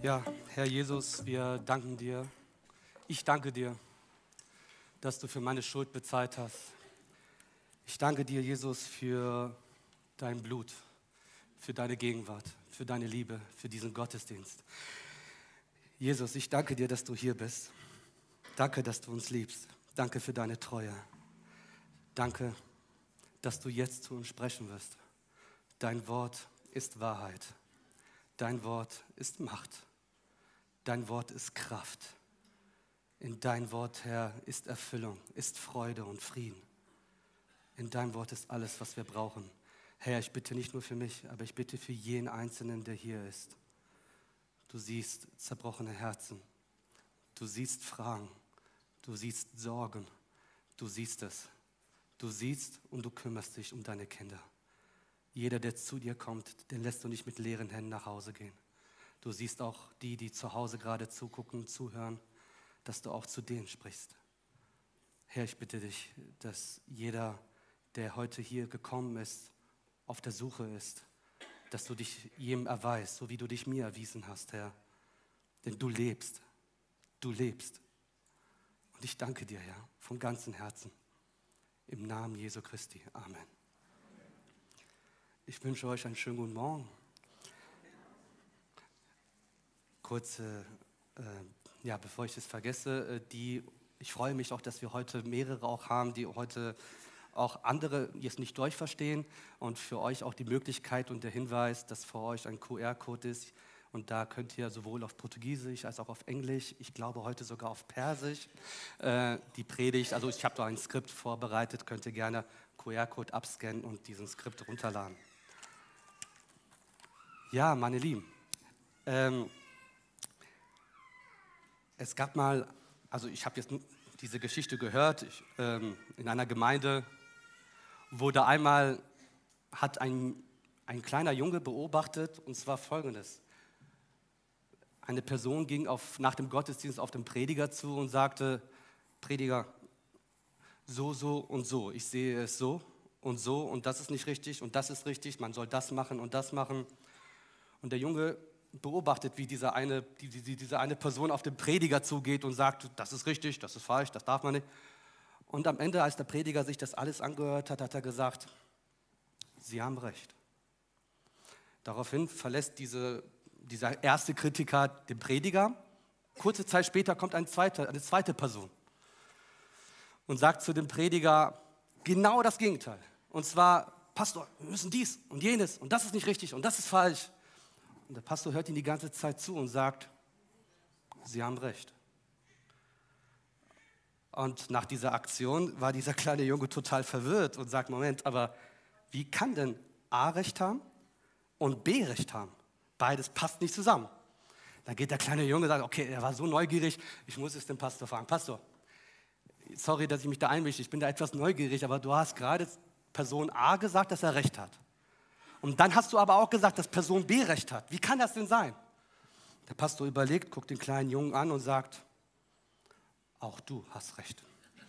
Ja, Herr Jesus, wir danken dir. Ich danke dir, dass du für meine Schuld bezahlt hast. Ich danke dir, Jesus, für dein Blut, für deine Gegenwart, für deine Liebe, für diesen Gottesdienst. Jesus, ich danke dir, dass du hier bist. Danke, dass du uns liebst. Danke für deine Treue. Danke, dass du jetzt zu uns sprechen wirst. Dein Wort ist Wahrheit. Dein Wort ist Macht. Dein Wort ist Kraft. In dein Wort, Herr, ist Erfüllung, ist Freude und Frieden. In dein Wort ist alles, was wir brauchen. Herr, ich bitte nicht nur für mich, aber ich bitte für jeden Einzelnen, der hier ist. Du siehst zerbrochene Herzen. Du siehst Fragen. Du siehst Sorgen. Du siehst es. Du siehst und du kümmerst dich um deine Kinder. Jeder, der zu dir kommt, den lässt du nicht mit leeren Händen nach Hause gehen. Du siehst auch die zu Hause gerade zugucken, zuhören, dass du auch zu denen sprichst. Herr, ich bitte dich, dass jeder, der heute hier gekommen ist, auf der Suche ist, dass du dich jedem erweist, so wie du dich mir erwiesen hast, Herr. Denn du lebst. Du lebst. Und ich danke dir, Herr, von ganzem Herzen. Im Namen Jesu Christi. Amen. Ich wünsche euch einen schönen guten Morgen. Bevor ich es vergesse, ich freue mich auch, dass wir heute mehrere auch haben, die heute auch andere jetzt nicht Deutsch verstehen und für euch auch die Möglichkeit und der Hinweis, dass vor euch ein QR-Code ist und da könnt ihr sowohl auf Portugiesisch als auch auf Englisch, ich glaube heute sogar auf Persisch, die Predigt, also ich habe da ein Skript vorbereitet, könnt ihr gerne QR-Code abscannen und diesen Skript runterladen. Ja, meine Lieben, es gab mal, also ich habe jetzt diese Geschichte gehört, in einer Gemeinde wurde einmal, hat ein kleiner Junge beobachtet, und zwar Folgendes. Eine Person ging nach dem Gottesdienst auf den Prediger zu und sagte, Prediger, so und so, ich sehe es so und das ist nicht richtig und das ist richtig, man soll das machen und das machen. Und der Junge beobachtet, wie diese eine Person auf den Prediger zugeht und sagt, das ist richtig, das ist falsch, das darf man nicht. Und am Ende, als der Prediger sich das alles angehört hat, hat er gesagt, Sie haben recht. Daraufhin verlässt dieser erste Kritiker den Prediger. Kurze Zeit später kommt eine zweite Person und sagt zu dem Prediger genau das Gegenteil. Und zwar, Pastor, wir müssen dies und jenes und das ist nicht richtig und das ist falsch. Und der Pastor hört ihn die ganze Zeit zu und sagt, Sie haben recht. Und nach dieser Aktion war dieser kleine Junge total verwirrt und sagt, Moment, aber wie kann denn A Recht haben und B Recht haben? Beides passt nicht zusammen. Dann geht der kleine Junge und sagt, okay, er war so neugierig, ich muss jetzt den Pastor fragen. Pastor, sorry, dass ich mich da einmische, ich bin da etwas neugierig, aber du hast gerade Person A gesagt, dass er Recht hat. Und dann hast du aber auch gesagt, dass Person B Recht hat. Wie kann das denn sein? Der Pastor überlegt, guckt den kleinen Jungen an und sagt, auch du hast Recht.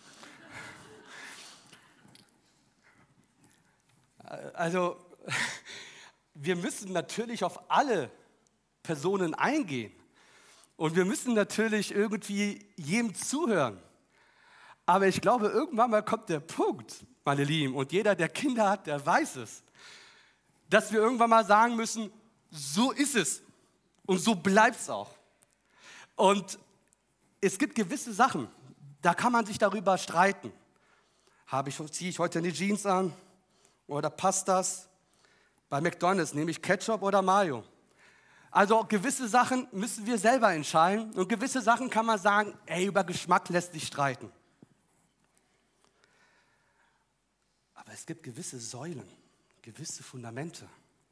Also, wir müssen natürlich auf alle Personen eingehen. Und wir müssen natürlich irgendwie jedem zuhören. Aber ich glaube, irgendwann mal kommt der Punkt, meine Lieben, und jeder, der Kinder hat, der weiß es, dass wir irgendwann mal sagen müssen, so ist es und so bleibt es auch. Und es gibt gewisse Sachen, da kann man sich darüber streiten. Ziehe ich heute eine Jeans an oder passt das? Bei McDonald's nehme ich Ketchup oder Mayo. Also gewisse Sachen müssen wir selber entscheiden und gewisse Sachen kann man sagen, über Geschmack lässt sich streiten. Aber es gibt gewisse Säulen, gewisse Fundamente.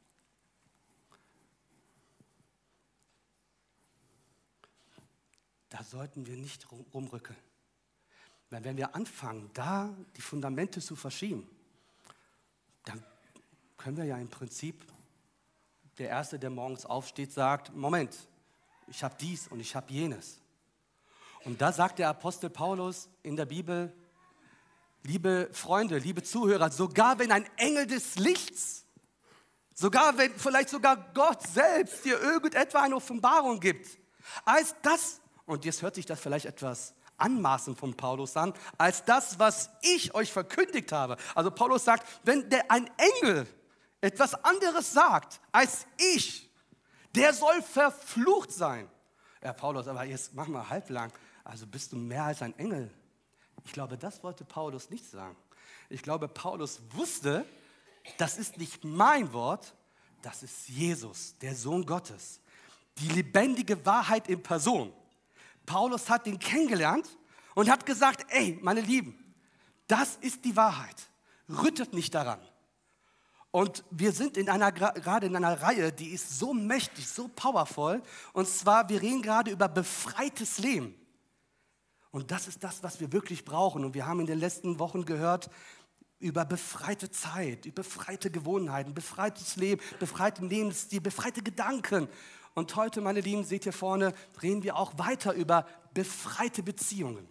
Da sollten wir nicht rumrückeln. Weil wenn wir anfangen, da die Fundamente zu verschieben, dann können wir ja im Prinzip, der Erste, der morgens aufsteht, sagt, Moment, ich habe dies und ich habe jenes. Und da sagt der Apostel Paulus in der Bibel, liebe Freunde, liebe Zuhörer, sogar wenn ein Engel des Lichts Sogar wenn vielleicht sogar Gott selbst dir irgendetwa eine Offenbarung gibt. Als das, und jetzt hört sich das vielleicht etwas anmaßend von Paulus an, als das, was ich euch verkündigt habe. Also Paulus sagt, wenn ein Engel etwas anderes sagt als ich, der soll verflucht sein. Ja, Paulus, aber jetzt mach mal halblang. Also bist du mehr als ein Engel? Ich glaube, das wollte Paulus nicht sagen. Ich glaube, Paulus wusste, das ist nicht mein Wort, das ist Jesus, der Sohn Gottes. Die lebendige Wahrheit in Person. Paulus hat ihn kennengelernt und hat gesagt, ey, meine Lieben, das ist die Wahrheit. Rüttet nicht daran. Und wir sind gerade in einer Reihe, die ist so mächtig, so powerful. Und zwar, wir reden gerade über befreites Leben. Und das ist das, was wir wirklich brauchen. Und wir haben in den letzten Wochen gehört über befreite Zeit, über befreite Gewohnheiten, befreites Leben, befreiten Lebensstil, befreite Gedanken. Und heute, meine Lieben, seht ihr vorne, reden wir auch weiter über befreite Beziehungen.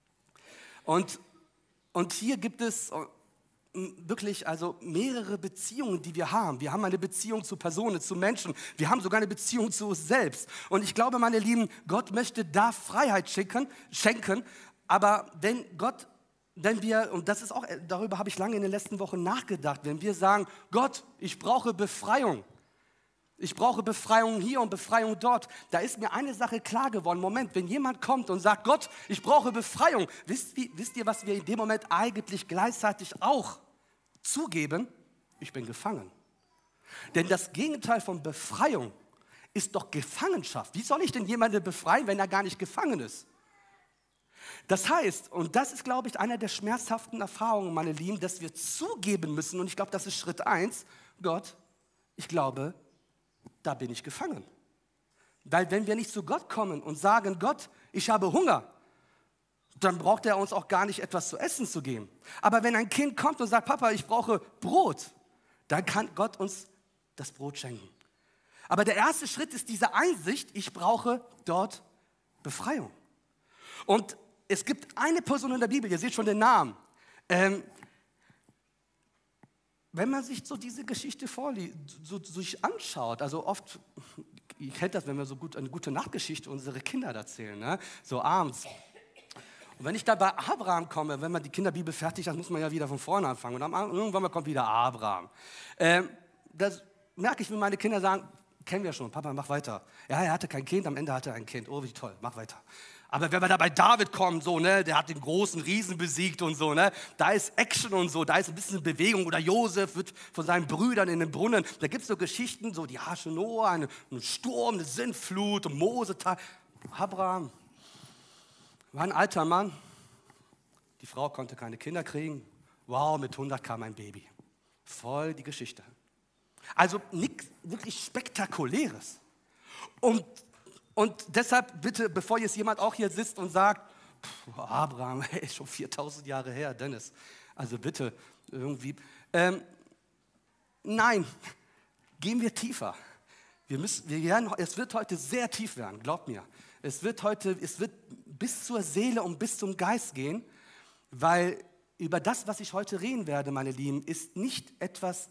Und hier gibt es wirklich also mehrere Beziehungen, die wir haben. Wir haben eine Beziehung zu Personen, zu Menschen. Wir haben sogar eine Beziehung zu uns selbst. Und ich glaube, meine Lieben, Gott möchte da Freiheit schenken. Aber wenn wir, und das ist auch, darüber habe ich lange in den letzten Wochen nachgedacht, wenn wir sagen, Gott, ich brauche Befreiung. Ich brauche Befreiung hier und Befreiung dort. Da ist mir eine Sache klar geworden. Moment, wenn jemand kommt und sagt, Gott, ich brauche Befreiung. Wisst ihr, was wir in dem Moment eigentlich gleichzeitig auch zugeben? Ich bin gefangen. Denn das Gegenteil von Befreiung ist doch Gefangenschaft. Wie soll ich denn jemanden befreien, wenn er gar nicht gefangen ist? Das heißt, und das ist, glaube ich, einer der schmerzhaften Erfahrungen, meine Lieben, dass wir zugeben müssen, und ich glaube, das ist Schritt 1, Gott, ich glaube, da bin ich gefangen. Weil wenn wir nicht zu Gott kommen und sagen, Gott, ich habe Hunger, dann braucht er uns auch gar nicht etwas zu essen zu geben. Aber wenn ein Kind kommt und sagt, Papa, ich brauche Brot, dann kann Gott uns das Brot schenken. Aber der erste Schritt ist diese Einsicht, ich brauche dort Befreiung. Und es gibt eine Person in der Bibel, ihr seht schon den Namen. Wenn man sich so diese Geschichte sich anschaut, also oft, ihr kennt das, wenn wir so eine gute Nachtgeschichte unsere Kinder erzählen, ne? So abends. Und wenn ich da bei Abraham komme, wenn man die Kinderbibel fertig hat, muss man ja wieder von vorne anfangen. Und dann irgendwann mal kommt wieder Abraham. Das merke ich, wenn meine Kinder sagen, kennen wir schon, Papa, mach weiter. Ja, er hatte kein Kind, am Ende hatte er ein Kind. Oh, wie toll, mach weiter. Aber wenn wir da bei David kommen, so, ne, der hat den großen Riesen besiegt und so, ne, da ist Action und so, da ist ein bisschen Bewegung. Oder Josef wird von seinen Brüdern in den Brunnen. Da gibt es so Geschichten, so die Arche Noah, ein Sturm, eine Sintflut, und Mose. Abraham war ein alter Mann. Die Frau konnte keine Kinder kriegen. Wow, mit 100 kam ein Baby. Voll die Geschichte. Also nichts wirklich Spektakuläres. Und deshalb bitte, bevor jetzt jemand auch hier sitzt und sagt, Abraham, ist schon 4000 Jahre her, Dennis. Also bitte, irgendwie. Nein, gehen wir tiefer. Es wird heute sehr tief werden, glaubt mir. Es wird bis zur Seele und bis zum Geist gehen, weil über das, was ich heute reden werde, meine Lieben, ist nicht etwas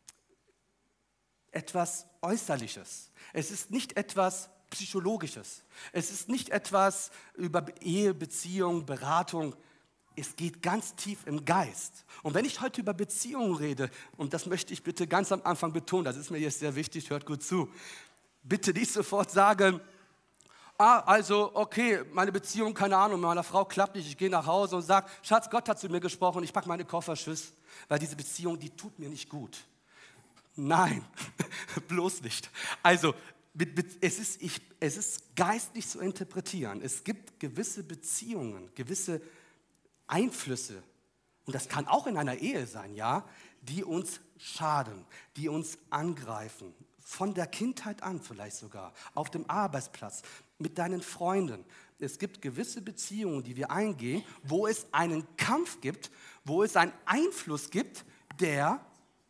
Äußerliches. Es ist nicht etwas Psychologisches. Es ist nicht etwas über Ehe, Beziehung, Beratung. Es geht ganz tief im Geist. Und wenn ich heute über Beziehungen rede, und das möchte ich bitte ganz am Anfang betonen, das ist mir jetzt sehr wichtig, hört gut zu, bitte nicht sofort sagen, also okay, meine Beziehung, keine Ahnung, mit meiner Frau klappt nicht, ich gehe nach Hause und sage, Schatz, Gott hat zu mir gesprochen, ich packe meine Koffer, tschüss, weil diese Beziehung, die tut mir nicht gut. Nein, bloß nicht. Also, es ist geistlich zu interpretieren. Es gibt gewisse Beziehungen, gewisse Einflüsse, und das kann auch in einer Ehe sein, ja, die uns schaden, die uns angreifen. Von der Kindheit an vielleicht sogar, auf dem Arbeitsplatz, mit deinen Freunden. Es gibt gewisse Beziehungen, die wir eingehen, wo es einen Kampf gibt, wo es einen Einfluss gibt, der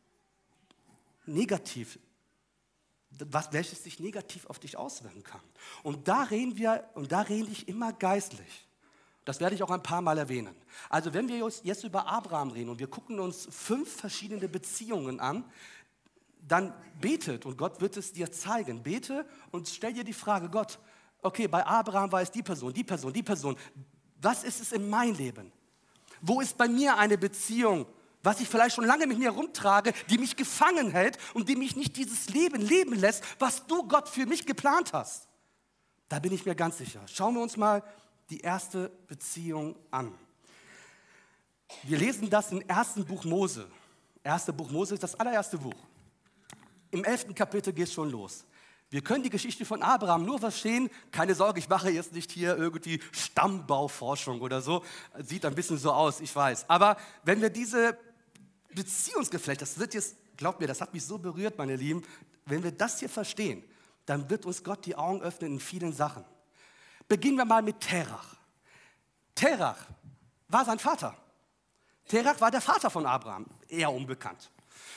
welches sich negativ auf dich auswirken kann. Und da rede ich immer geistlich. Das werde ich auch ein paar Mal erwähnen. Also wenn wir jetzt über Abraham reden und wir gucken uns 5 verschiedene Beziehungen an, dann betet und Gott wird es dir zeigen. Bete und stell dir die Frage, Gott, okay, bei Abraham war es die Person, die Person, die Person. Was ist es in meinem Leben? Wo ist bei mir eine Beziehung, was ich vielleicht schon lange mit mir rumtrage, die mich gefangen hält und die mich nicht dieses Leben leben lässt, was du, Gott, für mich geplant hast? Da bin ich mir ganz sicher. Schauen wir uns mal die erste Beziehung an. Wir lesen das im 1. Buch Mose. 1. Buch Mose ist das allererste Buch. Im 11. Kapitel geht es schon los. Wir können die Geschichte von Abraham nur verstehen. Keine Sorge, ich mache jetzt nicht hier irgendwie Stammbauforschung oder so. Sieht ein bisschen so aus, ich weiß. Aber wenn wir diese Beziehungsgeflecht, das wird jetzt, glaubt mir, das hat mich so berührt, meine Lieben, wenn wir das hier verstehen, dann wird uns Gott die Augen öffnen in vielen Sachen. Beginnen wir mal mit Terach. Terach war sein Vater. Terach war der Vater von Abraham, eher unbekannt.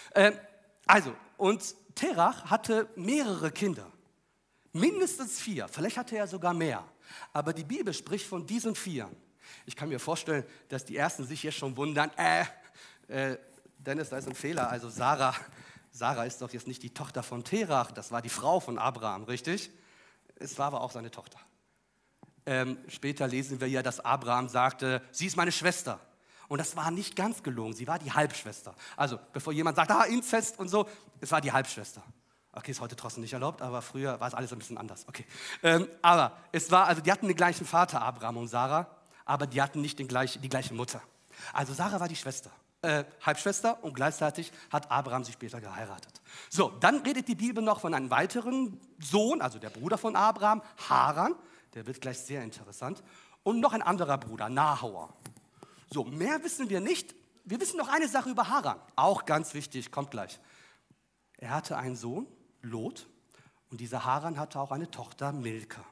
Und Terach hatte mehrere Kinder, mindestens 4, vielleicht hatte er sogar mehr. Aber die Bibel spricht von diesen 4. Ich kann mir vorstellen, dass die Ersten sich jetzt schon wundern, Dennis, da ist ein Fehler, also Sarah ist doch jetzt nicht die Tochter von Terach, das war die Frau von Abraham, richtig? Es war aber auch seine Tochter. Später lesen wir ja, dass Abraham sagte, sie ist meine Schwester. Und das war nicht ganz gelogen, sie war die Halbschwester. Also bevor jemand sagt, Inzest und so, es war die Halbschwester. Okay, ist heute trotzdem nicht erlaubt, aber früher war es alles ein bisschen anders. Okay. Aber es war, also die hatten den gleichen Vater, Abraham und Sarah, aber die hatten nicht die gleiche Mutter. Also Sarah war die Schwester, Halbschwester und gleichzeitig hat Abraham sie später geheiratet. So, dann redet die Bibel noch von einem weiteren Sohn, also der Bruder von Abraham, Haran, der wird gleich sehr interessant, und noch ein anderer Bruder, Nahor. So, mehr wissen wir nicht. Wir wissen noch eine Sache über Haran, auch ganz wichtig, kommt gleich. Er hatte einen Sohn, Lot, und dieser Haran hatte auch eine Tochter, Milka.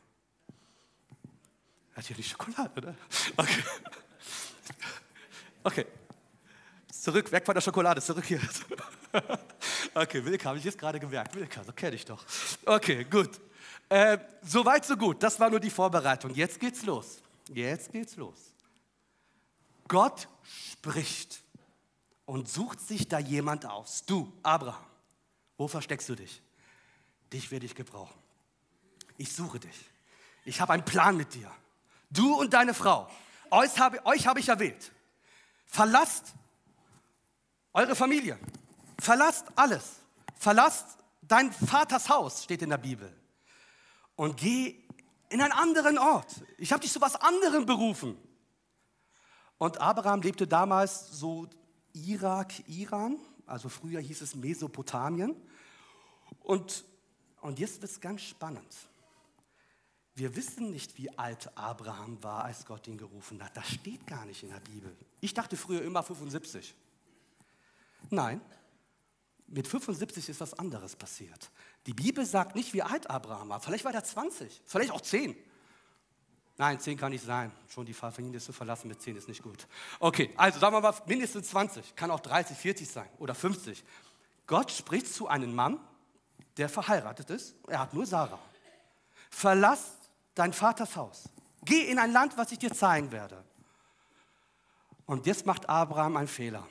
Er hat hier die Schokolade, oder? Okay. Okay. Zurück, weg von der Schokolade, zurück hier. Okay, Milka, habe ich jetzt gerade gemerkt. Milka, so kenne ich doch. Okay, gut. Soweit, so gut. Das war nur die Vorbereitung. Jetzt geht's los. Gott spricht und sucht sich da jemand aus. Du, Abraham, wo versteckst du dich? Dich werde ich gebrauchen. Ich suche dich. Ich habe einen Plan mit dir. Du und deine Frau, euch habe ich erwählt. Verlasst eure Familie. Verlasst alles. Verlasst dein Vaters Haus, steht in der Bibel. Und geh in einen anderen Ort. Ich habe dich zu was anderem berufen. Und Abraham lebte damals so Irak, Iran, also früher hieß es Mesopotamien. Und jetzt wird es ganz spannend. Wir wissen nicht, wie alt Abraham war, als Gott ihn gerufen hat. Das steht gar nicht in der Bibel. Ich dachte früher immer 75. Nein, mit 75 ist was anderes passiert. Die Bibel sagt nicht, wie alt Abraham war. Vielleicht war er 20, vielleicht auch 10. Nein, 10 kann nicht sein. Schon die Familie zu verlassen mit 10 ist nicht gut. Okay, also sagen wir mal mindestens 20. Kann auch 30, 40 sein oder 50. Gott spricht zu einem Mann, der verheiratet ist. Er hat nur Sarah. Verlass dein Vaters Haus. Geh in ein Land, was ich dir zeigen werde. Und jetzt macht Abraham einen Fehler.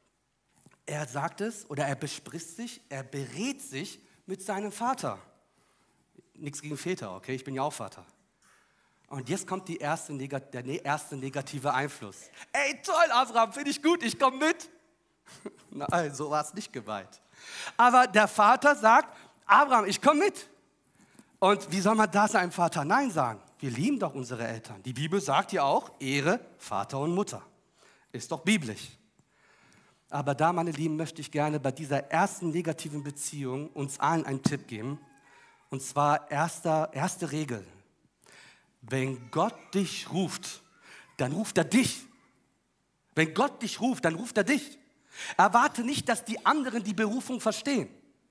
Er sagt es oder er bespricht sich, er berät sich mit seinem Vater. Nichts gegen Väter, okay? Ich bin ja auch Vater. Und jetzt kommt der erste negative Einfluss. Ey, toll, Abraham, finde ich gut, ich komme mit. Nein, so war es nicht gemeint. Aber der Vater sagt, Abraham, ich komme mit. Und wie soll man da seinem Vater Nein sagen? Wir lieben doch unsere Eltern. Die Bibel sagt ja auch, Ehre Vater und Mutter. Ist doch biblisch. Aber da, meine Lieben, möchte ich gerne bei dieser ersten negativen Beziehung uns allen einen Tipp geben. Und zwar erste Regel. Wenn Gott dich ruft, dann ruft er dich. Wenn Gott dich ruft, dann ruft er dich. Erwarte nicht, dass die anderen die Berufung verstehen.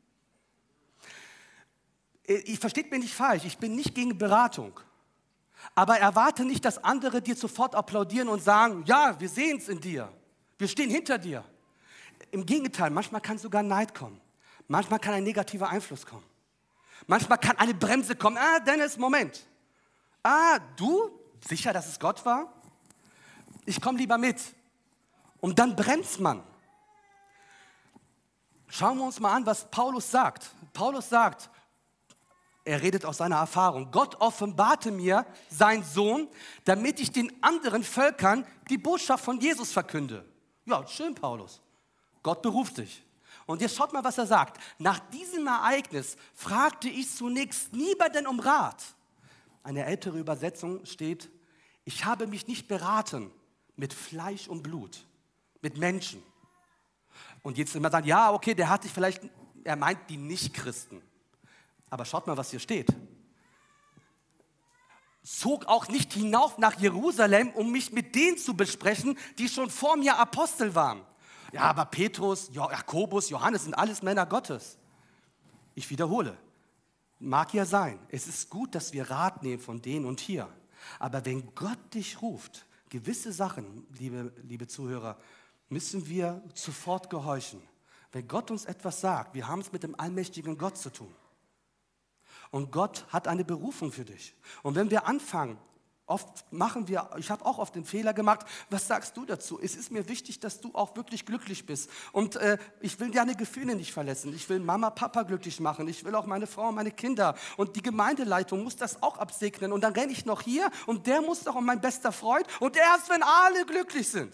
Versteht mich nicht falsch, ich bin nicht gegen Beratung. Aber erwarte nicht, dass andere dir sofort applaudieren und sagen, ja, wir sehen es in dir. Wir stehen hinter dir. Im Gegenteil, manchmal kann sogar Neid kommen. Manchmal kann ein negativer Einfluss kommen. Manchmal kann eine Bremse kommen. Dennis, Moment. Du? Sicher, dass es Gott war? Ich komme lieber mit. Und dann bremst man. Schauen wir uns mal an, was Paulus sagt. Paulus sagt, er redet aus seiner Erfahrung, Gott offenbarte mir seinen Sohn, damit ich den anderen Völkern die Botschaft von Jesus verkünde. Ja, schön, Paulus. Gott beruft dich. Und jetzt schaut mal, was er sagt. Nach diesem Ereignis fragte ich zunächst niemanden um Rat. Eine ältere Übersetzung steht, ich habe mich nicht beraten mit Fleisch und Blut, mit Menschen. Und jetzt immer sagen, ja, okay, der hat sich vielleicht, er meint die Nichtchristen. Aber schaut mal, was hier steht. Zog auch nicht hinauf nach Jerusalem, um mich mit denen zu besprechen, die schon vor mir Apostel waren. Ja, aber Petrus, Jakobus, Johannes sind alles Männer Gottes. Ich wiederhole, mag ja sein, es ist gut, dass wir Rat nehmen von denen und hier. Aber wenn Gott dich ruft, gewisse Sachen, liebe Zuhörer, müssen wir sofort gehorchen. Wenn Gott uns etwas sagt, wir haben es mit dem allmächtigen Gott zu tun. Und Gott hat eine Berufung für dich. Und wenn wir anfangen, ich habe auch oft den Fehler gemacht, was sagst du dazu? Es ist mir wichtig, dass du auch wirklich glücklich bist. Und ich will deine Gefühle nicht verletzen. Ich will Mama, Papa glücklich machen. Ich will auch meine Frau und meine Kinder. Und die Gemeindeleitung muss das auch absegnen. Und dann renne ich noch hier und der muss doch mein bester Freund. Und erst wenn alle glücklich sind,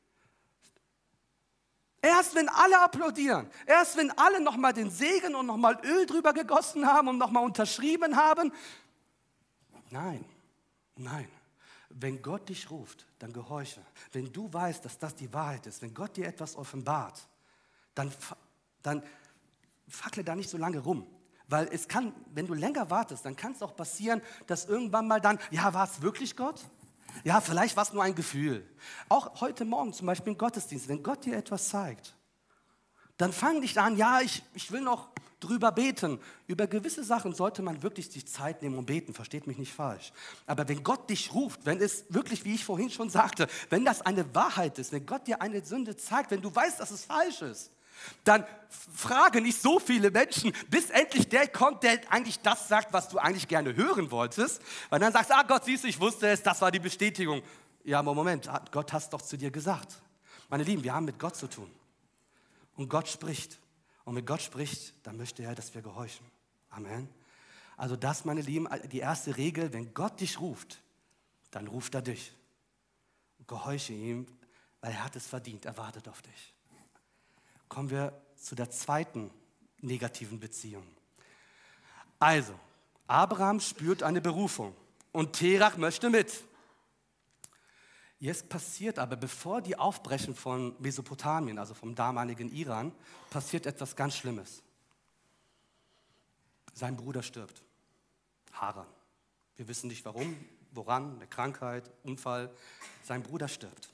erst wenn alle applaudieren, erst wenn alle nochmal den Segen und nochmal Öl drüber gegossen haben und nochmal unterschrieben haben. Nein. Wenn Gott dich ruft, dann gehorche. Wenn du weißt, dass das die Wahrheit ist, wenn Gott dir etwas offenbart, dann fackle da nicht so lange rum. Weil es kann, wenn du länger wartest, dann kann es auch passieren, dass irgendwann mal dann, ja, war es wirklich Gott? Ja, vielleicht war es nur ein Gefühl. Auch heute Morgen zum Beispiel im Gottesdienst, wenn Gott dir etwas zeigt, dann fang nicht an, ja, ich will noch drüber beten. Über gewisse Sachen sollte man wirklich sich Zeit nehmen und beten, versteht mich nicht falsch. Aber wenn Gott dich ruft, wenn es wirklich, wie ich vorhin schon sagte, wenn das eine Wahrheit ist, wenn Gott dir eine Sünde zeigt, wenn du weißt, dass es falsch ist, dann frage nicht so viele Menschen, bis endlich der kommt, der eigentlich das sagt, was du eigentlich gerne hören wolltest. Weil dann sagst du, Gott, siehst du, ich wusste es, das war die Bestätigung. Ja, aber Moment, Gott hat es doch zu dir gesagt. Meine Lieben, wir haben mit Gott zu tun. Und Gott spricht. Und wenn Gott spricht, dann möchte er, dass wir gehorchen. Amen. Also das, meine Lieben, die erste Regel, wenn Gott dich ruft, dann ruft er dich. Gehorche ihm, weil er hat es verdient, er wartet auf dich. Kommen wir zu der zweiten negativen Beziehung. Also, Abraham spürt eine Berufung und Terach möchte mit. Jetzt passiert aber, bevor die aufbrechen von Mesopotamien, also vom damaligen Iran, passiert etwas ganz Schlimmes. Sein Bruder stirbt, Haran. Wir wissen nicht warum, woran, eine Krankheit, Unfall. Sein Bruder stirbt.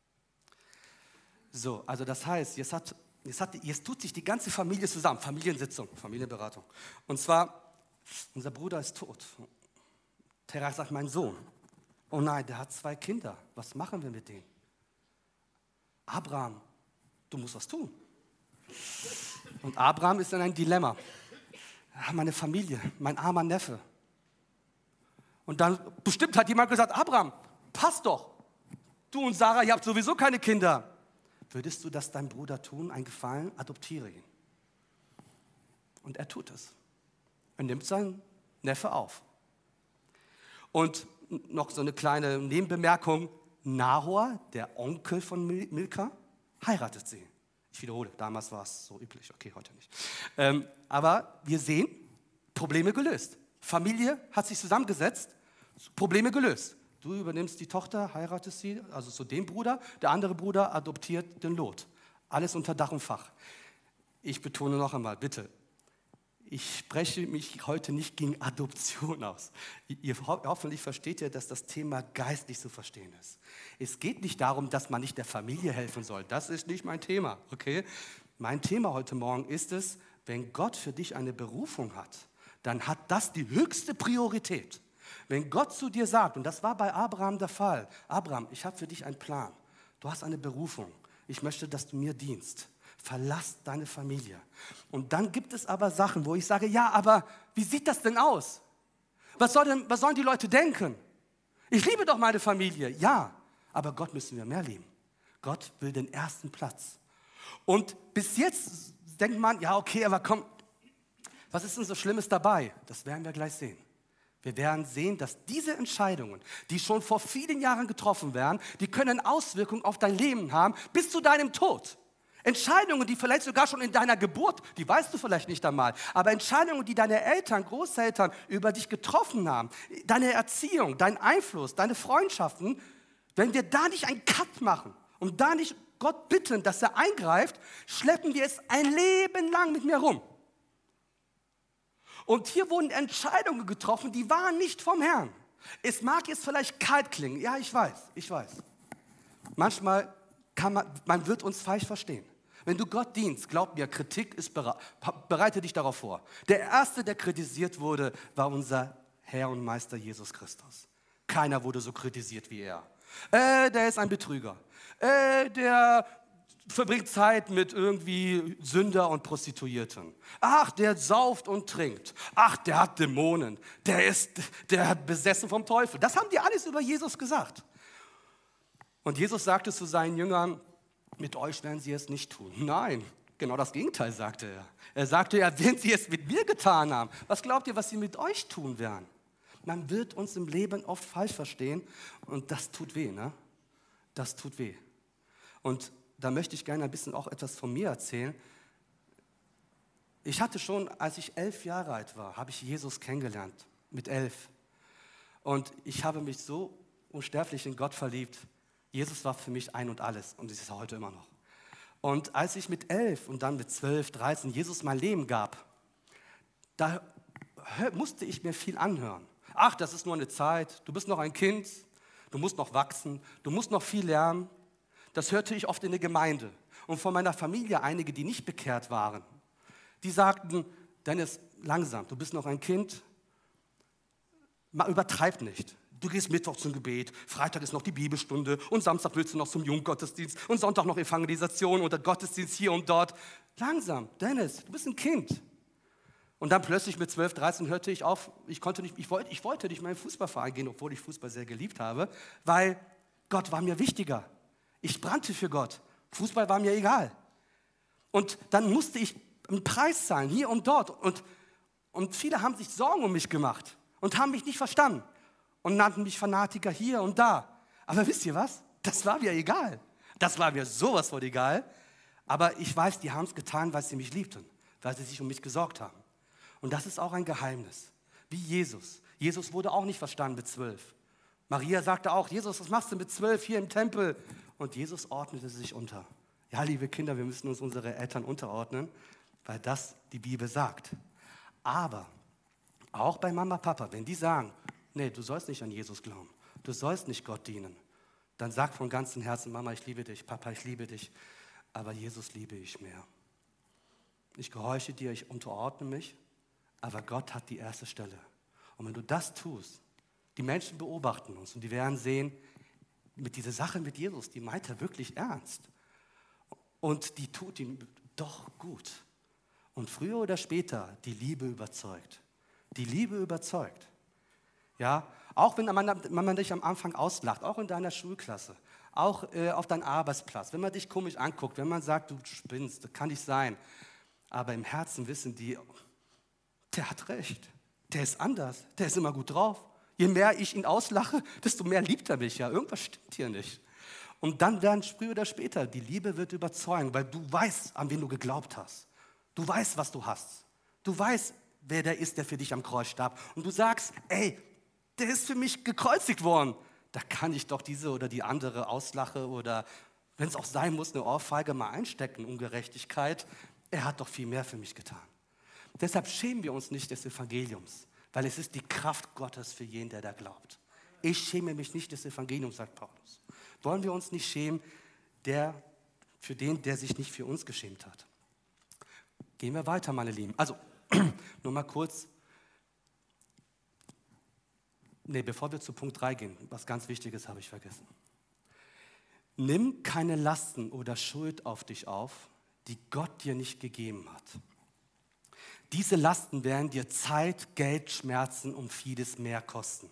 So, also das heißt, jetzt tut sich die ganze Familie zusammen, Familiensitzung, Familienberatung. Und zwar, unser Bruder ist tot. Terach sagt, mein Sohn. Oh nein, der hat 2 Kinder. Was machen wir mit denen? Abraham, du musst was tun. Und Abraham ist in einem Dilemma. Meine Familie, mein armer Neffe. Und dann bestimmt hat jemand gesagt, Abraham, passt doch. Du und Sarah, ihr habt sowieso keine Kinder. Würdest du das deinem Bruder tun, einen Gefallen? Adoptiere ihn. Und er tut es. Er nimmt seinen Neffe auf. Und noch so eine kleine Nebenbemerkung. Nahor, der Onkel von Milka, heiratet sie. Ich wiederhole, damals war es so üblich, okay, heute nicht. Aber wir sehen, Probleme gelöst. Familie hat sich zusammengesetzt, Probleme gelöst. Du übernimmst die Tochter, heiratest sie, also zu dem Bruder, der andere Bruder adoptiert den Lot. Alles unter Dach und Fach. Ich betone noch einmal, bitte, ich spreche mich heute nicht gegen Adoption aus. Hoffentlich versteht ihr, dass das Thema geistlich zu verstehen ist. Es geht nicht darum, dass man nicht der Familie helfen soll. Das ist nicht mein Thema, okay? Mein Thema heute Morgen ist es, wenn Gott für dich eine Berufung hat, dann hat das die höchste Priorität. Wenn Gott zu dir sagt, und das war bei Abraham der Fall, Abraham, ich habe für dich einen Plan. Du hast eine Berufung. Ich möchte, dass du mir dienst. Verlass deine Familie. Und dann gibt es aber Sachen, wo ich sage, ja, aber wie sieht das denn aus? Was sollen die Leute denken? Ich liebe doch meine Familie. Ja, aber Gott müssen wir mehr lieben. Gott will den ersten Platz. Und bis jetzt denkt man, ja okay, aber komm, was ist denn so Schlimmes dabei? Das werden wir gleich sehen. Wir werden sehen, dass diese Entscheidungen, die schon vor vielen Jahren getroffen werden, die können Auswirkungen auf dein Leben haben, bis zu deinem Tod. Entscheidungen, die vielleicht sogar schon in deiner Geburt, die weißt du vielleicht nicht einmal, aber Entscheidungen, die deine Eltern, Großeltern über dich getroffen haben, deine Erziehung, dein Einfluss, deine Freundschaften, wenn wir da nicht einen Cut machen und da nicht Gott bitten, dass er eingreift, schleppen wir es ein Leben lang mit mir rum. Und hier wurden Entscheidungen getroffen, die waren nicht vom Herrn. Es mag jetzt vielleicht kalt klingen, ja, ich weiß. Manchmal man wird uns falsch verstehen. Wenn du Gott dienst, glaub mir, Kritik ist bereite dich darauf vor. Der Erste, der kritisiert wurde, war unser Herr und Meister Jesus Christus. Keiner wurde so kritisiert wie er. Der ist ein Betrüger. Der verbringt Zeit mit irgendwie Sünder und Prostituierten. Ach, der sauft und trinkt. Ach, der hat Dämonen. Der hat besessen vom Teufel. Das haben die alles über Jesus gesagt. Und Jesus sagte zu seinen Jüngern, mit euch werden sie es nicht tun. Nein, genau das Gegenteil sagte er. Er sagte, ja, wenn sie es mit mir getan haben, was glaubt ihr, was sie mit euch tun werden? Man wird uns im Leben oft falsch verstehen und das tut weh, ne? Das tut weh. Und da möchte ich gerne ein bisschen auch etwas von mir erzählen. Ich hatte schon, als ich 11 Jahre alt war, habe ich Jesus kennengelernt, mit 11. Und ich habe mich so unsterblich in Gott verliebt. Jesus war für mich ein und alles und ist es heute immer noch. Und als ich mit 11 und dann mit 12, 13 Jesus mein Leben gab, da musste ich mir viel anhören. Ach, das ist nur eine Zeit, du bist noch ein Kind, du musst noch wachsen, du musst noch viel lernen. Das hörte ich oft in der Gemeinde. Und von meiner Familie einige, die nicht bekehrt waren, die sagten, Dennis, langsam, du bist noch ein Kind, übertreib nicht. Du gehst Mittwoch zum Gebet, Freitag ist noch die Bibelstunde und Samstag willst du noch zum Jugendgottesdienst und Sonntag noch Evangelisation oder Gottesdienst hier und dort. Langsam, Dennis, du bist ein Kind. Und dann plötzlich mit 12, 13 hörte ich auf, ich wollte nicht mehr in den Fußballverein gehen, obwohl ich Fußball sehr geliebt habe, weil Gott war mir wichtiger. Ich brannte für Gott. Fußball war mir egal. Und dann musste ich einen Preis zahlen, hier und dort. Und viele haben sich Sorgen um mich gemacht und haben mich nicht verstanden. Und nannten mich Fanatiker hier und da. Aber wisst ihr was? Das war mir egal. Das war mir sowas von egal. Aber ich weiß, die haben es getan, weil sie mich liebten, weil sie sich um mich gesorgt haben. Und das ist auch ein Geheimnis. Wie Jesus. Jesus wurde auch nicht verstanden mit 12. Maria sagte auch, Jesus, was machst du mit 12 hier im Tempel? Und Jesus ordnete sich unter. Ja, liebe Kinder, wir müssen uns unsere Eltern unterordnen, weil das die Bibel sagt. Aber auch bei Mama, Papa, wenn die sagen, nee, du sollst nicht an Jesus glauben, du sollst nicht Gott dienen, dann sag von ganzem Herzen, Mama, ich liebe dich, Papa, ich liebe dich, aber Jesus liebe ich mehr. Ich gehorche dir, ich unterordne mich, aber Gott hat die erste Stelle. Und wenn du das tust, die Menschen beobachten uns und die werden sehen, mit dieser Sache mit Jesus, die meint er wirklich ernst. Und die tut ihm doch gut. Und früher oder später, die Liebe überzeugt. Die Liebe überzeugt. Ja, auch wenn man dich am Anfang auslacht, auch in deiner Schulklasse, auch auf deinem Arbeitsplatz, wenn man dich komisch anguckt, wenn man sagt, du spinnst, das kann nicht sein. Aber im Herzen wissen die, der hat recht, der ist anders, der ist immer gut drauf. Je mehr ich ihn auslache, desto mehr liebt er mich ja. Irgendwas stimmt hier nicht. Und dann werden früher oder später, die Liebe wird überzeugen, weil du weißt, an wen du geglaubt hast. Du weißt, was du hast. Du weißt, wer der ist, der für dich am Kreuz starb. Und du sagst, ey, der ist für mich gekreuzigt worden. Da kann ich doch diese oder die andere Auslache oder, wenn es auch sein muss, eine Ohrfeige mal einstecken, Ungerechtigkeit. Er hat doch viel mehr für mich getan. Deshalb schämen wir uns nicht des Evangeliums, weil es ist die Kraft Gottes für jeden, der da glaubt. Ich schäme mich nicht des Evangeliums, sagt Paulus. Wollen wir uns nicht schämen, für den, der sich nicht für uns geschämt hat. Gehen wir weiter, meine Lieben. Also, nur mal kurz. Bevor wir zu Punkt 3 gehen, was ganz Wichtiges habe ich vergessen. Nimm keine Lasten oder Schuld auf dich auf, die Gott dir nicht gegeben hat. Diese Lasten werden dir Zeit, Geld, Schmerzen und vieles mehr kosten.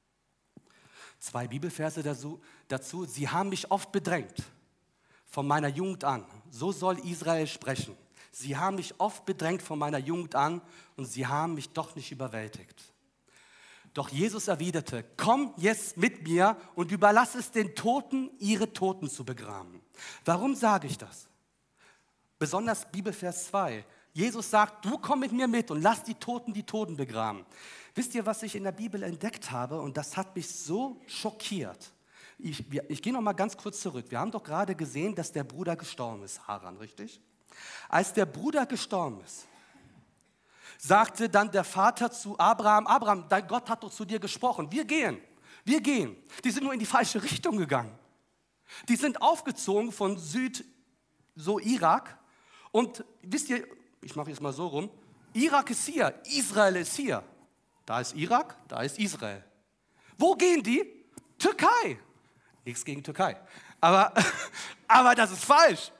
2 Bibelverse dazu. Sie haben mich oft bedrängt, von meiner Jugend an. So soll Israel sprechen. Sie haben mich oft bedrängt von meiner Jugend an und sie haben mich doch nicht überwältigt. Doch Jesus erwiderte, komm jetzt mit mir und überlass es den Toten, ihre Toten zu begraben. Warum sage ich das? Besonders Bibelvers 2. Jesus sagt, du komm mit mir mit und lass die Toten begraben. Wisst ihr, was ich in der Bibel entdeckt habe? Und das hat mich so schockiert. Ich gehe noch mal ganz kurz zurück. Wir haben doch gerade gesehen, dass der Bruder gestorben ist, Haran, richtig? Als der Bruder gestorben ist, sagte dann der Vater zu Abraham, Abraham, dein Gott hat doch zu dir gesprochen, wir gehen. Die sind nur in die falsche Richtung gegangen. Die sind aufgezogen von Irak. Und wisst ihr, ich mache jetzt mal so rum, Irak ist hier, Israel ist hier. Da ist Irak, da ist Israel. Wo gehen die? Türkei. Nichts gegen Türkei. Aber das ist falsch.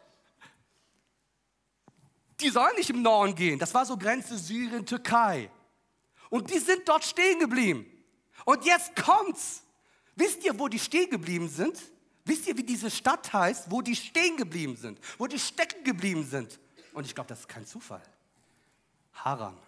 Die sollen nicht im Norden gehen. Das war so Grenze Syrien, Türkei. Und die sind dort stehen geblieben. Und jetzt kommt's. Wisst ihr, wo die stehen geblieben sind? Wisst ihr, wie diese Stadt heißt, wo die stehen geblieben sind? Wo die stecken geblieben sind? Und ich glaube, das ist kein Zufall. Haran.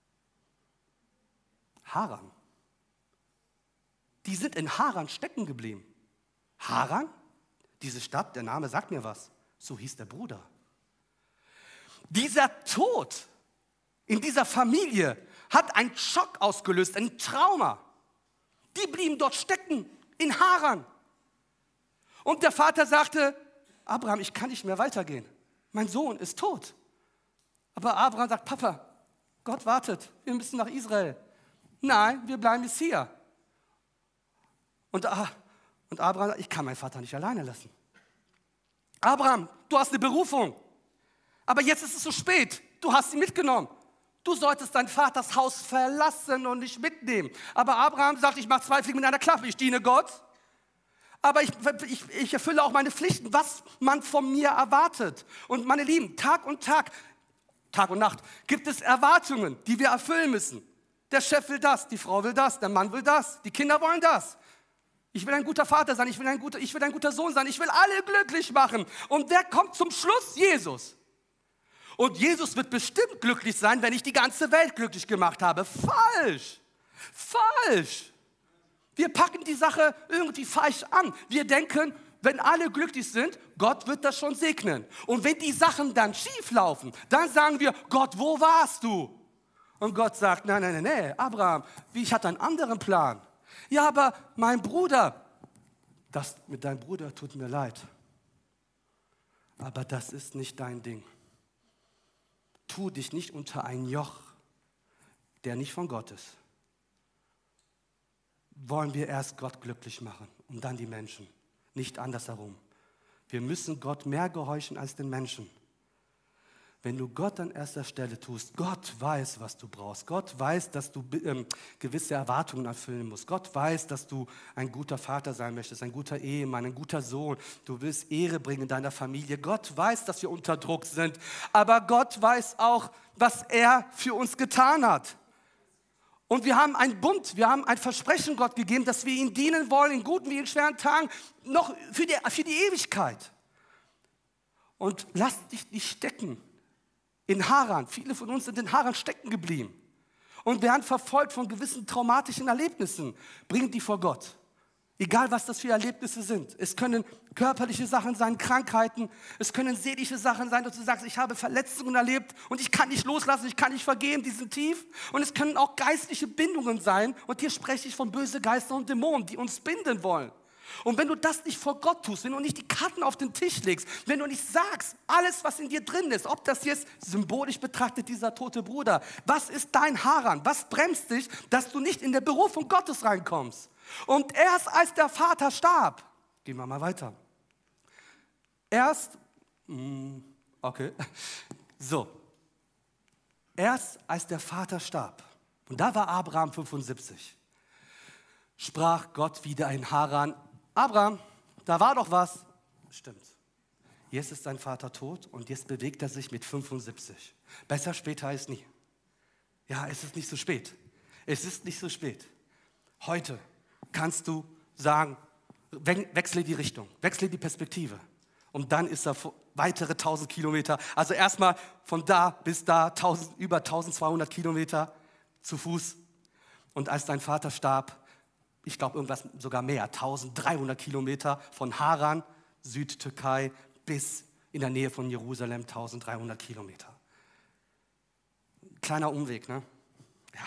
Haran. Die sind in Haran stecken geblieben. Haran? Diese Stadt, der Name sagt mir was. So hieß der Bruder. Dieser Tod in dieser Familie hat einen Schock ausgelöst, ein Trauma. Die blieben dort stecken, in Haran. Und der Vater sagte, Abraham, ich kann nicht mehr weitergehen. Mein Sohn ist tot. Aber Abraham sagt, Papa, Gott wartet, wir müssen nach Israel. Nein, wir bleiben jetzt hier. Und Abraham sagt, ich kann meinen Vater nicht alleine lassen. Abraham, du hast eine Berufung. Aber jetzt ist es zu spät. Du hast sie mitgenommen. Du solltest dein Vaters Haus verlassen und nicht mitnehmen. Aber Abraham sagt, ich mache 2 Fliegen mit einer Klappe. Ich diene Gott. Aber ich erfülle auch meine Pflichten, was man von mir erwartet. Und meine Lieben, Tag und Nacht gibt es Erwartungen, die wir erfüllen müssen. Der Chef will das, die Frau will das, der Mann will das, die Kinder wollen das. Ich will ein guter Vater sein, ich will ein guter Sohn sein, ich will alle glücklich machen. Und wer kommt zum Schluss? Jesus. Und Jesus wird bestimmt glücklich sein, wenn ich die ganze Welt glücklich gemacht habe. Falsch. Wir packen die Sache irgendwie falsch an. Wir denken, wenn alle glücklich sind, Gott wird das schon segnen. Und wenn die Sachen dann schief laufen, dann sagen wir, Gott, wo warst du? Und Gott sagt, nein, Abraham, ich hatte einen anderen Plan. Ja, aber mein Bruder, das mit deinem Bruder tut mir leid. Aber das ist nicht dein Ding. Tu dich nicht unter ein Joch, der nicht von Gott ist. Wollen wir erst Gott glücklich machen und dann die Menschen, nicht andersherum. Wir müssen Gott mehr gehorchen als den Menschen. Wenn du Gott an erster Stelle tust, Gott weiß, was du brauchst. Gott weiß, dass du gewisse Erwartungen erfüllen musst. Gott weiß, dass du ein guter Vater sein möchtest, ein guter Ehemann, ein guter Sohn. Du willst Ehre bringen in deiner Familie. Gott weiß, dass wir unter Druck sind. Aber Gott weiß auch, was er für uns getan hat. Und wir haben einen Bund, wir haben ein Versprechen Gott gegeben, dass wir ihm dienen wollen, in guten wie in schweren Tagen, noch für die Ewigkeit. Und lass dich nicht stecken. In Haran, viele von uns sind in Haran stecken geblieben und werden verfolgt von gewissen traumatischen Erlebnissen. Bring die vor Gott. Egal, was das für Erlebnisse sind. Es können körperliche Sachen sein, Krankheiten. Es können seelische Sachen sein, dass du sagst, ich habe Verletzungen erlebt und ich kann nicht loslassen, ich kann nicht vergeben, die sind tief. Und es können auch geistliche Bindungen sein. Und hier spreche ich von bösen Geistern und Dämonen, die uns binden wollen. Und wenn du das nicht vor Gott tust, wenn du nicht die Karten auf den Tisch legst, wenn du nicht sagst, alles, was in dir drin ist, ob das jetzt symbolisch betrachtet, dieser tote Bruder, was ist dein Haran? Was bremst dich, dass du nicht in der Berufung Gottes reinkommst? Und erst als der Vater starb, gehen wir mal weiter. Erst als der Vater starb, und da war Abraham 75, sprach Gott wieder in Haran, Abraham, da war doch was. Stimmt. Jetzt ist sein Vater tot und jetzt bewegt er sich mit 75. Besser später als nie. Ja, es ist nicht so spät. Es ist nicht so spät. Heute kannst du sagen, wechsle die Richtung, wechsle die Perspektive Und dann ist er weitere 1000 Kilometer. Also erstmal von da bis da über 1200 Kilometer zu Fuß. Und als dein Vater starb, ich glaube irgendwas sogar mehr, 1300 Kilometer von Haran, Südtürkei, bis in der Nähe von Jerusalem, 1300 Kilometer. Kleiner Umweg, ne? Ja.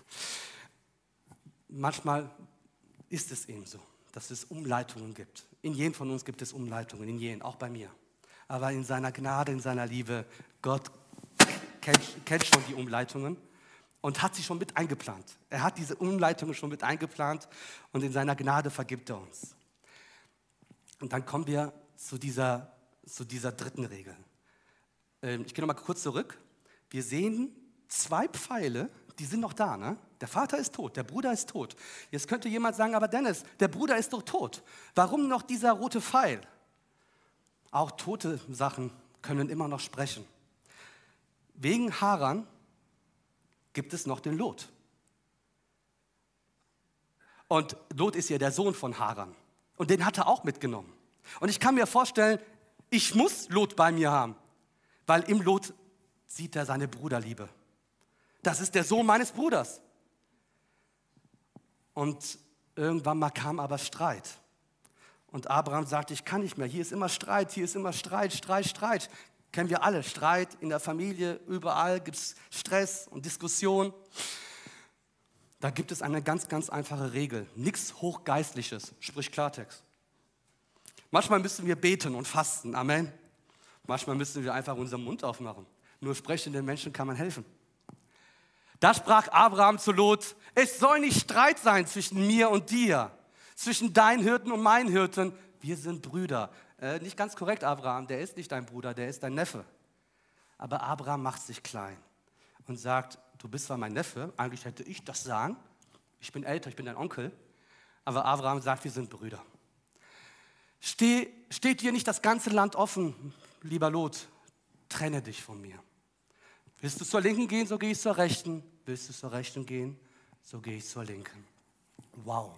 Manchmal ist es eben so, dass es Umleitungen gibt. In jedem von uns gibt es Umleitungen, in jedem, auch bei mir. Aber in seiner Gnade, in seiner Liebe, Gott kennt schon die Umleitungen und hat sie schon mit eingeplant. Er hat diese Umleitungen schon mit eingeplant und in seiner Gnade vergibt er uns. Und dann kommen wir zu dieser dritten Regel. Ich gehe noch mal kurz zurück. Wir sehen 2 Pfeile, die sind noch da, ne? Der Vater ist tot, der Bruder ist tot. Jetzt könnte jemand sagen, aber Dennis, der Bruder ist doch tot. Warum noch dieser rote Pfeil? Auch tote Sachen können immer noch sprechen. Wegen Haran gibt es noch den Lot. Und Lot ist ja der Sohn von Haran. Und den hat er auch mitgenommen. Und ich kann mir vorstellen, ich muss Lot bei mir haben, weil im Lot sieht er seine Bruderliebe. Das ist der Sohn meines Bruders. Und irgendwann mal kam aber Streit. Und Abraham sagte, ich kann nicht mehr, hier ist immer Streit, Streit. Kennen wir alle, Streit in der Familie, überall gibt es Stress und Diskussion. Da gibt es eine ganz, ganz einfache Regel. Nichts Hochgeistliches, sprich Klartext. Manchmal müssen wir beten und fasten, Amen. Manchmal müssen wir einfach unseren Mund aufmachen. Nur sprechenden Menschen kann man helfen. Da sprach Abraham zu Lot, es soll nicht Streit sein zwischen mir und dir, zwischen deinen Hirten und meinen Hirten. Wir sind Brüder. Nicht ganz korrekt, Abraham, der ist nicht dein Bruder, der ist dein Neffe. Aber Abraham macht sich klein und sagt, du bist zwar mein Neffe, eigentlich hätte ich das sagen, ich bin älter, ich bin dein Onkel, aber Abraham sagt, wir sind Brüder. Steht dir nicht das ganze Land offen, lieber Lot, trenne dich von mir. Willst du zur Linken gehen, so gehe ich zur Rechten. Willst du zur Rechten gehen, so gehe ich zur Linken. Wow.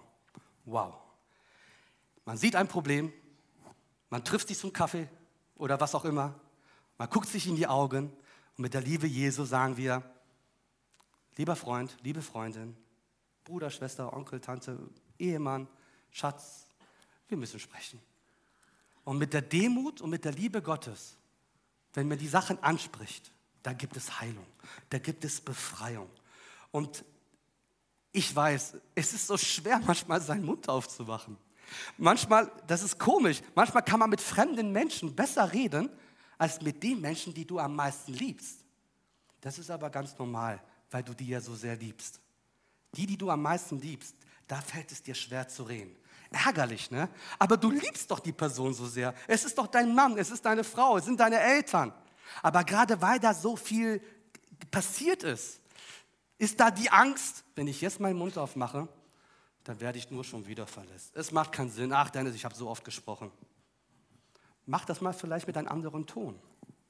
Man sieht ein Problem, man trifft sich zum Kaffee oder was auch immer, man guckt sich in die Augen und mit der Liebe Jesu sagen wir, lieber Freund, liebe Freundin, Bruder, Schwester, Onkel, Tante, Ehemann, Schatz, wir müssen sprechen. Und mit der Demut und mit der Liebe Gottes, wenn man die Sachen anspricht, da gibt es Heilung, da gibt es Befreiung. Und ich weiß, es ist so schwer, manchmal seinen Mund aufzumachen. Manchmal, das ist komisch, manchmal kann man mit fremden Menschen besser reden, als mit den Menschen, die du am meisten liebst. Das ist aber ganz normal, weil du die ja so sehr liebst. Die du am meisten liebst, da fällt es dir schwer zu reden. Ärgerlich, ne? Aber du liebst doch die Person so sehr. Es ist doch dein Mann, es ist deine Frau, es sind deine Eltern. Aber gerade weil da so viel passiert ist da die Angst, wenn ich jetzt meinen Mund aufmache, dann werde ich nur schon wieder verletzt. Es macht keinen Sinn. Ach Dennis, ich habe so oft gesprochen. Mach das mal vielleicht mit einem anderen Ton.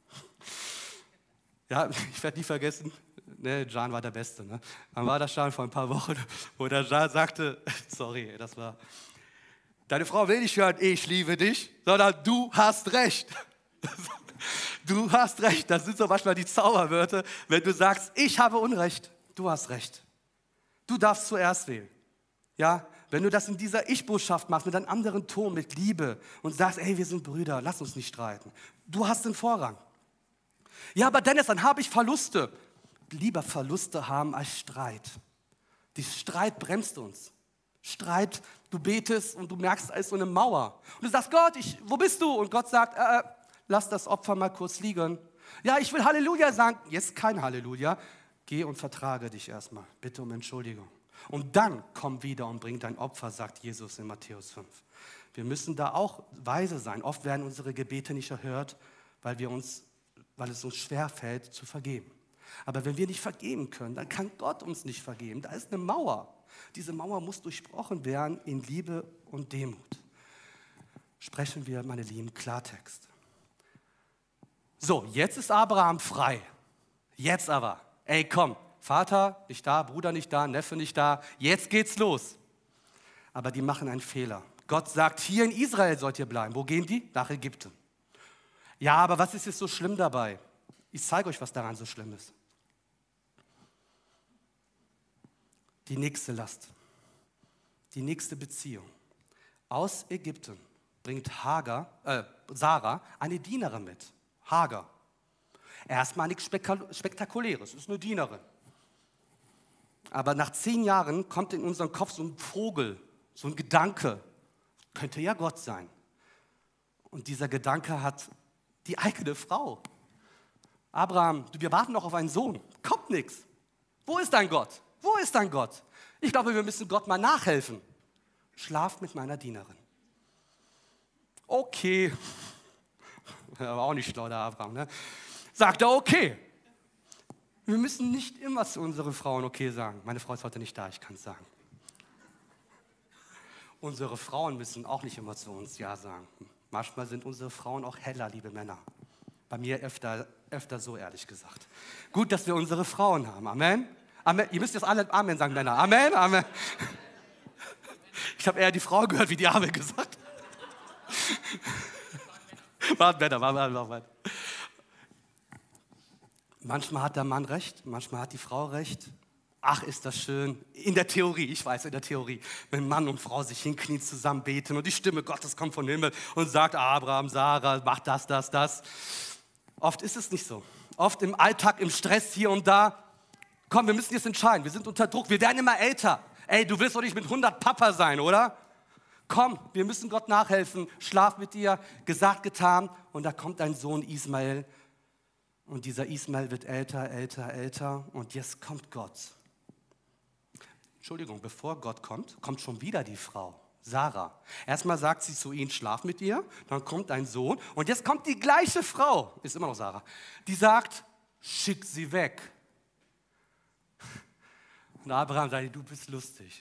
Ja, ich werde nie vergessen, ne, Jan war der Beste. Ne? Dann war das schon vor ein paar Wochen, wo der Jan sagte, sorry, das war, deine Frau will nicht hören, ich liebe dich, sondern du hast recht. Du hast recht, das sind so manchmal die Zauberwörter, wenn du sagst, ich habe Unrecht, du hast recht. Du darfst zuerst wählen. Ja, wenn du das in dieser Ich-Botschaft machst, mit einem anderen Ton, mit Liebe und sagst, ey, wir sind Brüder, lass uns nicht streiten. Du hast den Vorrang. Ja, aber Dennis, dann habe ich Verluste. Lieber Verluste haben als Streit. Die Streit bremst uns. Streit, du betest und du merkst, da ist so eine Mauer. Und du sagst, Gott, wo bist du? Und Gott sagt, lass das Opfer mal kurz liegen. Ja, ich will Halleluja sagen. Jetzt kein Halleluja. Geh und vertrage dich erstmal. Bitte um Entschuldigung. Und dann komm wieder und bring dein Opfer, sagt Jesus in Matthäus 5. Wir müssen da auch weise sein. Oft werden unsere Gebete nicht erhört, weil es uns schwerfällt zu vergeben. Aber wenn wir nicht vergeben können, dann kann Gott uns nicht vergeben. Da ist eine Mauer. Diese Mauer muss durchbrochen werden in Liebe und Demut. Sprechen wir, meine Lieben, Klartext. So, jetzt ist Abraham frei. Jetzt aber. Ey, komm, Vater nicht da, Bruder nicht da, Neffe nicht da. Jetzt geht's los. Aber die machen einen Fehler. Gott sagt, hier in Israel sollt ihr bleiben. Wo gehen die? Nach Ägypten. Ja, aber was ist jetzt so schlimm dabei? Ich zeige euch, was daran so schlimm ist. Die nächste Last, die nächste Beziehung. Aus Ägypten bringt Sarah eine Dienerin mit, Hagar. Erstmal nichts Spektakuläres, ist eine Dienerin. Aber nach 10 Jahren kommt in unseren Kopf so ein Vogel, so ein Gedanke, könnte ja Gott sein. Und dieser Gedanke hat die eigene Frau. Abraham, wir warten noch auf einen Sohn, kommt nichts. Wo ist dein Gott? Wo ist dein Gott? Ich glaube, wir müssen Gott mal nachhelfen. Schlaf mit meiner Dienerin. Okay. War auch nicht schlau, der Abraham, ne? Sagt er, okay. Wir müssen nicht immer zu unseren Frauen okay sagen. Meine Frau ist heute nicht da, ich kann es sagen. Unsere Frauen müssen auch nicht immer zu uns ja sagen. Manchmal sind unsere Frauen auch heller, liebe Männer. Bei mir öfter so, ehrlich gesagt. Gut, dass wir unsere Frauen haben. Amen. Amen. Ihr müsst jetzt alle Amen sagen, Männer. Amen, Amen. Ich habe eher die Frau gehört, wie die Amen gesagt. Warte, Männer, warte. Manchmal hat der Mann recht, manchmal hat die Frau recht. Ach, ist das schön. In der Theorie, ich weiß, in der Theorie, wenn Mann und Frau sich hinknien, zusammen beten und die Stimme Gottes kommt vom Himmel und sagt, Abraham, Sarah, mach das. Oft ist es nicht so. Oft im Alltag, im Stress hier und da. Komm, wir müssen jetzt entscheiden, wir sind unter Druck, wir werden immer älter. Ey, du willst doch nicht mit 100 Papa sein, oder? Komm, wir müssen Gott nachhelfen, schlaf mit ihr, gesagt, getan. Und da kommt dein Sohn Ismael. Und dieser Ismael wird älter. Und jetzt kommt Gott. Entschuldigung, bevor Gott kommt, kommt schon wieder die Frau, Sarah. Erstmal sagt sie zu ihm, schlaf mit ihr. Dann kommt ein Sohn. Und jetzt kommt die gleiche Frau, ist immer noch Sarah, die sagt, schick sie weg. Und Abraham sagt, du bist lustig.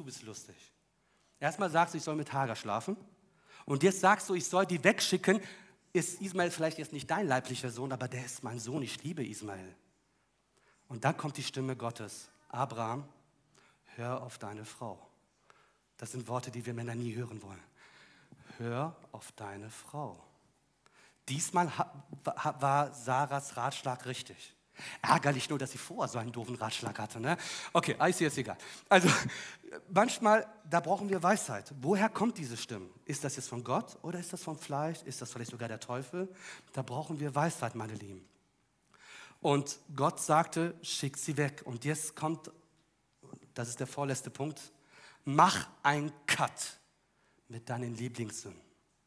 Erstmal sagst du, ich soll mit Hagar schlafen. Und jetzt sagst du, ich soll die wegschicken. Ist Ismael vielleicht jetzt nicht dein leiblicher Sohn, aber der ist mein Sohn, ich liebe Ismael. Und dann kommt die Stimme Gottes. Abraham, hör auf deine Frau. Das sind Worte, die wir Männer nie hören wollen. Hör auf deine Frau. Diesmal war Sarahs Ratschlag richtig. Ärgerlich nur, dass sie vorher so einen doofen Ratschlag hatte. Ne? Okay, ist egal. Also manchmal, da brauchen wir Weisheit. Woher kommt diese Stimme? Ist das jetzt von Gott oder ist das vom Fleisch? Ist das vielleicht sogar der Teufel? Da brauchen wir Weisheit, meine Lieben. Und Gott sagte, schick sie weg. Und jetzt kommt, das ist der vorletzte Punkt, mach einen Cut mit deinen Lieblingssünden.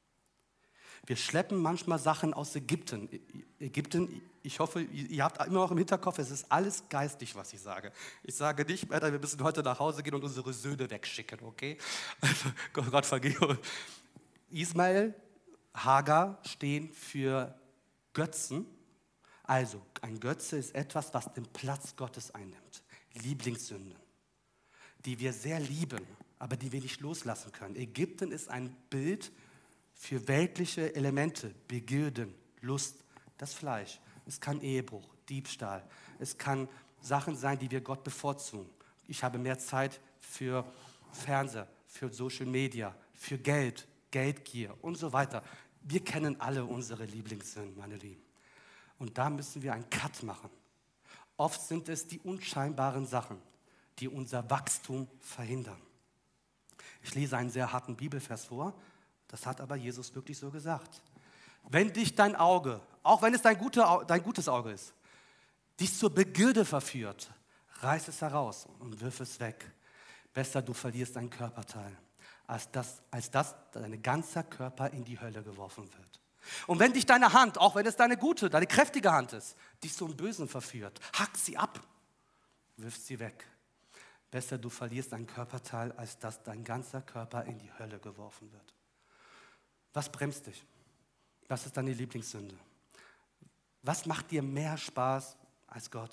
Wir schleppen manchmal Sachen aus Ägypten. Ich hoffe, ihr habt immer noch im Hinterkopf, es ist alles geistig, was ich sage. Ich sage nicht, wir müssen heute nach Hause gehen und unsere Söhne wegschicken, okay? Also, Gott vergebe. Ismael, Hagar stehen für Götzen. Also, ein Götze ist etwas, was den Platz Gottes einnimmt. Lieblingssünden, die wir sehr lieben, aber die wir nicht loslassen können. Ägypten ist ein Bild für weltliche Elemente, Begierden, Lust, das Fleisch. Es kann Ehebruch, Diebstahl. Es kann Sachen sein, die wir Gott bevorzugen. Ich habe mehr Zeit für Fernseher, für Social Media, für Geld, Geldgier und so weiter. Wir kennen alle unsere Lieblingssünden, meine Lieben. Und da müssen wir einen Cut machen. Oft sind es die unscheinbaren Sachen, die unser Wachstum verhindern. Ich lese einen sehr harten Bibelvers vor. Das hat aber Jesus wirklich so gesagt. Wenn dich dein Auge, auch wenn es dein gutes Auge ist, dich zur Begierde verführt, reiß es heraus und wirf es weg. Besser, du verlierst ein Körperteil, als dass dein ganzer Körper in die Hölle geworfen wird. Und wenn dich deine Hand, auch wenn es deine kräftige Hand ist, dich zum Bösen verführt, hack sie ab, wirf sie weg. Besser, du verlierst ein Körperteil, als dass dein ganzer Körper in die Hölle geworfen wird. Was bremst dich? Was ist deine Lieblingssünde? Was macht dir mehr Spaß als Gott?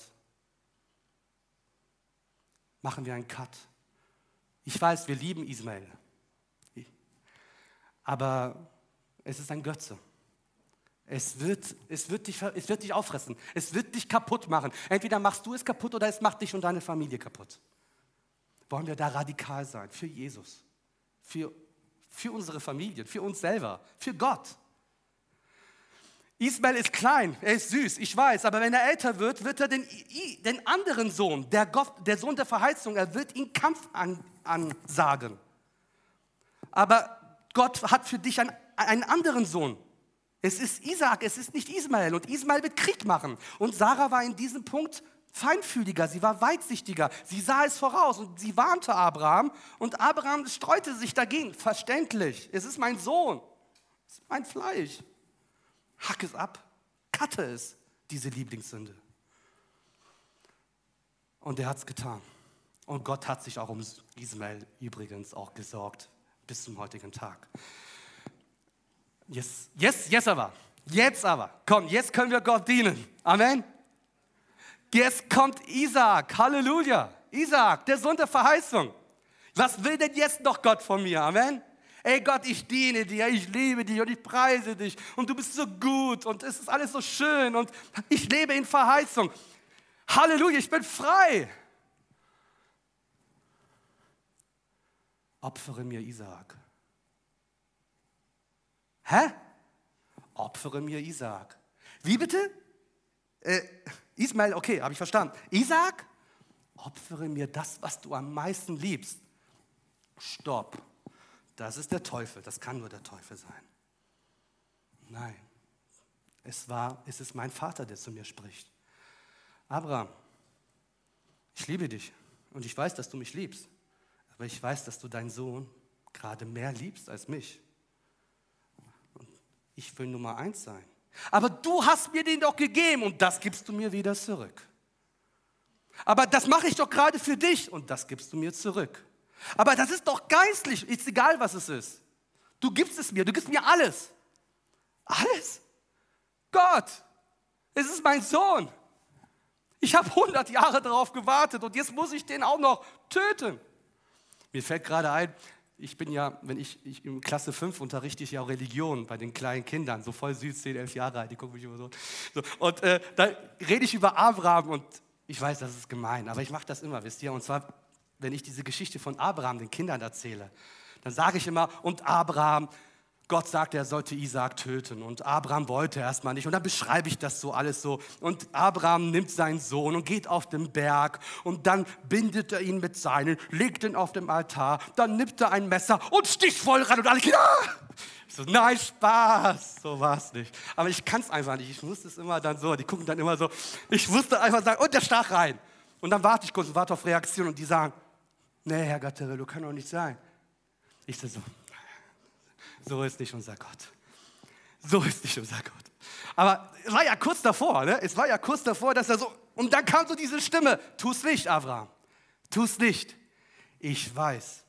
Machen wir einen Cut. Ich weiß, wir lieben Ismael. Aber es ist ein Götze. Es wird dich auffressen. Es wird dich kaputt machen. Entweder machst du es kaputt oder es macht dich und deine Familie kaputt. Wollen wir da radikal sein? Für Jesus. Für unsere Familien, für uns selber, für Gott. Ismael ist klein, er ist süß, ich weiß, aber wenn er älter wird, wird er den anderen Sohn, der Sohn der Verheißung, er wird ihm Kampf ansagen. Aber Gott hat für dich einen anderen Sohn. Es ist Isaak, es ist nicht Ismael. Und Ismael wird Krieg machen. Und Sarah war in diesem Punkt feinfühliger, sie war weitsichtiger, sie sah es voraus und sie warnte Abraham. Und Abraham streute sich dagegen, verständlich. Es ist mein Sohn, es ist mein Fleisch. Hack es ab, cutte es, diese Lieblingssünde. Und er hat es getan. Und Gott hat sich auch um Ismael übrigens auch gesorgt, bis zum heutigen Tag. Jetzt aber. Komm, jetzt können wir Gott dienen. Amen. Jetzt kommt Isaak. Halleluja. Isaak, der Sohn der Verheißung. Was will denn jetzt noch Gott von mir? Amen. Ey Gott, ich diene dir, ich liebe dich und ich preise dich und du bist so gut und es ist alles so schön und ich lebe in Verheißung. Halleluja, ich bin frei. Opfere mir Isaak. Hä? Opfere mir Isaak. Wie bitte? Ismael, okay, habe ich verstanden. Isaak? Opfere mir das, was du am meisten liebst. Stopp. Das ist der Teufel, das kann nur der Teufel sein. Nein, es ist mein Vater, der zu mir spricht. Abraham, ich liebe dich und ich weiß, dass du mich liebst. Aber ich weiß, dass du deinen Sohn gerade mehr liebst als mich. Und ich will Nummer 1 sein. Aber du hast mir den doch gegeben und das gibst du mir wieder zurück. Aber das mache ich doch gerade für dich und das gibst du mir zurück. Aber das ist doch geistlich, ist egal, was es ist. Du gibst es mir, du gibst mir alles. Alles? Gott, es ist mein Sohn. Ich habe 100 Jahre darauf gewartet und jetzt muss ich den auch noch töten. Mir fällt gerade ein, ich bin ja, wenn ich in Klasse 5 unterrichte ich ja auch Religion bei den kleinen Kindern, so voll süß, 10, 11 Jahre alt, die gucken mich immer so. Und da rede ich über Abraham und ich weiß, das ist gemein, aber ich mache das immer, wisst ihr, und zwar, wenn ich diese Geschichte von Abraham den Kindern erzähle, dann sage ich immer, und Abraham, Gott sagte, er sollte Isaak töten und Abraham wollte erstmal nicht und dann beschreibe ich das so alles so und Abraham nimmt seinen Sohn und geht auf den Berg und dann bindet er ihn mit Seilen, legt ihn auf dem Altar, dann nimmt er ein Messer und sticht voll ran und alle Kinder, ich so, nein, Spaß, so war es nicht. Aber ich kann es einfach nicht, ich wusste es immer dann so, die gucken dann immer so, ich wusste einfach sagen, und der stach rein. Und dann warte ich kurz und warte auf Reaktion und die sagen, nee, Herr Gatterello, kann doch nicht sein. Ich so ist nicht unser Gott. So ist nicht unser Gott. Aber es war ja kurz davor, ne? Es war ja kurz davor, dass er so, und dann kam so diese Stimme, tu's nicht, Abraham, tu's nicht. Ich weiß,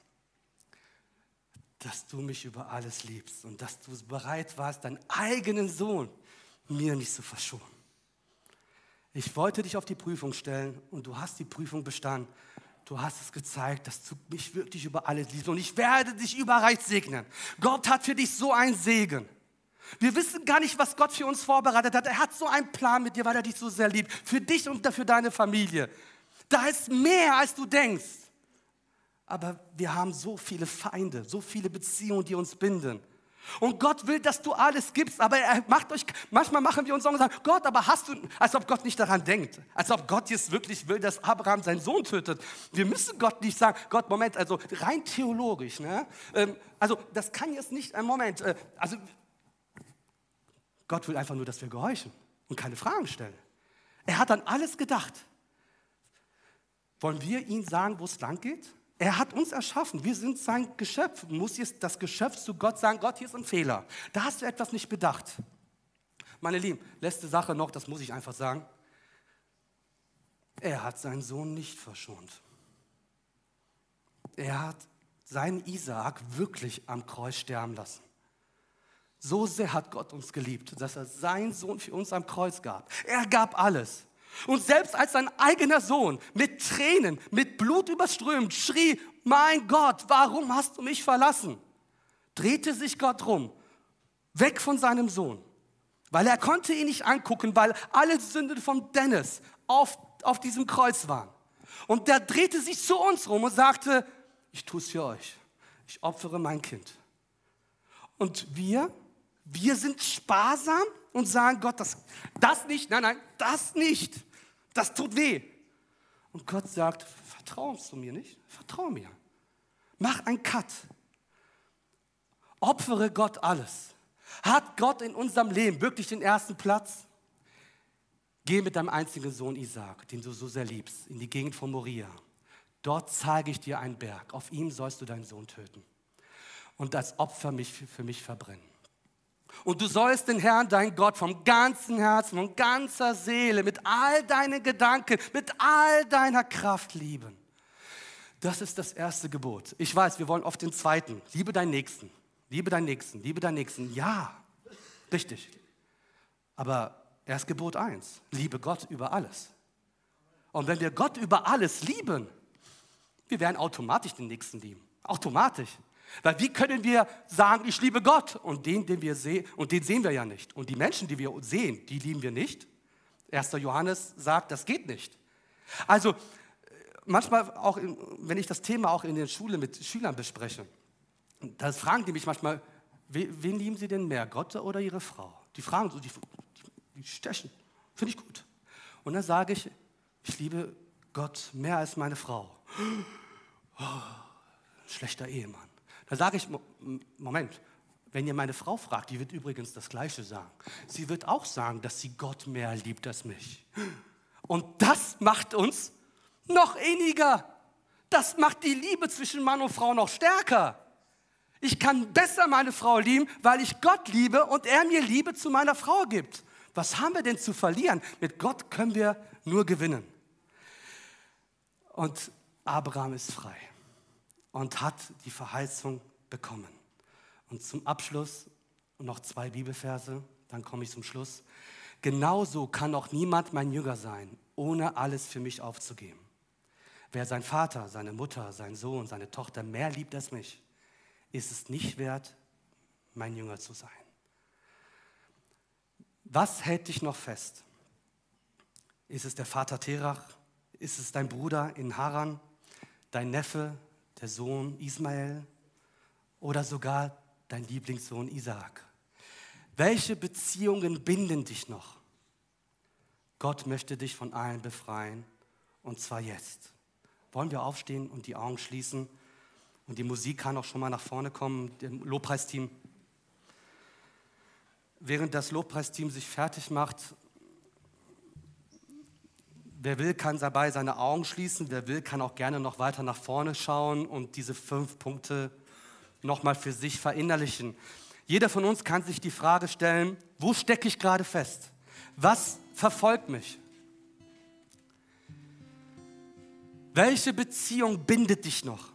dass du mich über alles liebst und dass du bereit warst, deinen eigenen Sohn mir nicht zu verschonen. Ich wollte dich auf die Prüfung stellen und du hast die Prüfung bestanden. Du hast es gezeigt, dass du mich wirklich über alles liebst und ich werde dich überreich segnen. Gott hat für dich so einen Segen. Wir wissen gar nicht, was Gott für uns vorbereitet hat. Er hat so einen Plan mit dir, weil er dich so sehr liebt. Für dich und für deine Familie. Da ist mehr, als du denkst. Aber wir haben so viele Feinde, so viele Beziehungen, die uns binden. Und Gott will, dass du alles gibst, aber manchmal machen wir uns Sorgen und sagen, Gott, aber hast du, als ob Gott nicht daran denkt, als ob Gott jetzt wirklich will, dass Abraham seinen Sohn tötet. Wir müssen Gott nicht sagen, Gott, Moment, also rein theologisch, ne? Also das kann jetzt nicht, Moment, also Gott will einfach nur, dass wir gehorchen und keine Fragen stellen. Er hat an alles gedacht. Wollen wir ihm sagen, wo es lang geht? Er hat uns erschaffen, wir sind sein Geschöpf. Muss jetzt das Geschöpf zu Gott sagen, Gott, hier ist ein Fehler. Da hast du etwas nicht bedacht. Meine Lieben, letzte Sache noch, das muss ich einfach sagen. Er hat seinen Sohn nicht verschont. Er hat seinen Isaak wirklich am Kreuz sterben lassen. So sehr hat Gott uns geliebt, dass er seinen Sohn für uns am Kreuz gab. Er gab alles. Und selbst als sein eigener Sohn mit Tränen, mit Blut überströmt, schrie, mein Gott, warum hast du mich verlassen? Drehte sich Gott rum, weg von seinem Sohn, weil er konnte ihn nicht angucken, weil alle Sünden von Dennis auf diesem Kreuz waren. Und der drehte sich zu uns rum und sagte, ich tue es für euch, ich opfere mein Kind. Und wir sind sparsam, und sagen, Gott, das nicht, nein, das nicht. Das tut weh. Und Gott sagt, vertraust du mir nicht? Vertrau mir. Mach einen Cut. Opfere Gott alles. Hat Gott in unserem Leben wirklich den ersten Platz? Geh mit deinem einzigen Sohn Isaak, den du so sehr liebst, in die Gegend von Moria. Dort zeige ich dir einen Berg. Auf ihm sollst du deinen Sohn töten und als Opfer für mich verbrennen. Und du sollst den Herrn, deinen Gott, vom ganzen Herzen, von ganzer Seele, mit all deinen Gedanken, mit all deiner Kraft lieben. Das ist das erste Gebot. Ich weiß, wir wollen oft den zweiten. Liebe deinen Nächsten, liebe deinen Nächsten, liebe deinen Nächsten. Ja, richtig. Aber erst Gebot 1, liebe Gott über alles. Und wenn wir Gott über alles lieben, wir werden automatisch den Nächsten lieben. Automatisch. Weil wie können wir sagen, ich liebe Gott und den wir sehen, und den sehen wir ja nicht. Und die Menschen, die wir sehen, die lieben wir nicht. 1. Johannes sagt, das geht nicht. Also manchmal auch, wenn ich das Thema auch in der Schule mit Schülern bespreche, da fragen die mich manchmal, wen lieben sie denn mehr, Gott oder ihre Frau? Die fragen so, die stechen. Finde ich gut. Und dann sage ich, ich liebe Gott mehr als meine Frau. Oh, schlechter Ehemann. Da sage ich, Moment, wenn ihr meine Frau fragt, die wird übrigens das Gleiche sagen. Sie wird auch sagen, dass sie Gott mehr liebt als mich. Und das macht uns noch inniger. Das macht die Liebe zwischen Mann und Frau noch stärker. Ich kann besser meine Frau lieben, weil ich Gott liebe und er mir Liebe zu meiner Frau gibt. Was haben wir denn zu verlieren? Mit Gott können wir nur gewinnen. Und Abraham ist frei und hat die Verheißung bekommen. Und zum Abschluss noch 2 Bibelverse, dann komme ich zum Schluss. Genauso kann auch niemand mein Jünger sein, ohne alles für mich aufzugeben. Wer seinen Vater, seine Mutter, seinen Sohn, seine Tochter mehr liebt als mich, ist es nicht wert, mein Jünger zu sein. Was hält dich noch fest? Ist es der Vater Terach? Ist es dein Bruder in Haran? Dein Neffe, der Sohn Ismael? Oder sogar dein Lieblingssohn Isaak? Welche Beziehungen binden dich noch? Gott möchte dich von allen befreien, und zwar jetzt. Wollen wir aufstehen und die Augen schließen? Und die Musik kann auch schon mal nach vorne kommen, dem Lobpreisteam. Während das Lobpreisteam sich fertig macht, wer will, kann dabei seine Augen schließen. Wer will, kann auch gerne noch weiter nach vorne schauen und diese 5 Punkte nochmal für sich verinnerlichen. Jeder von uns kann sich die Frage stellen, wo stecke ich gerade fest? Was verfolgt mich? Welche Beziehung bindet dich noch?